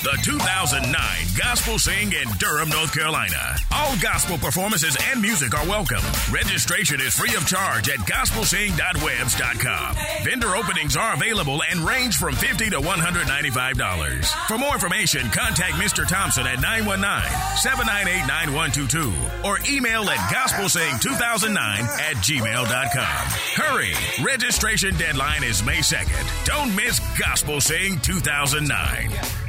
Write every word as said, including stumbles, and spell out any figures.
the two thousand nine Gospel Sing in Durham, North Carolina. All gospel performances and music are welcome. Registration is free of charge at gospel sing dot webs dot com. Vendor openings are available and range from fifty dollars to one hundred ninety-five dollars. For more information, contact Mister Thompson at nine one nine, seven nine eight, nine one two two or email at gospel sing two thousand nine at gmail dot com. Hurry! Registration deadline is May second. Don't miss Gospel Sing two thousand nine.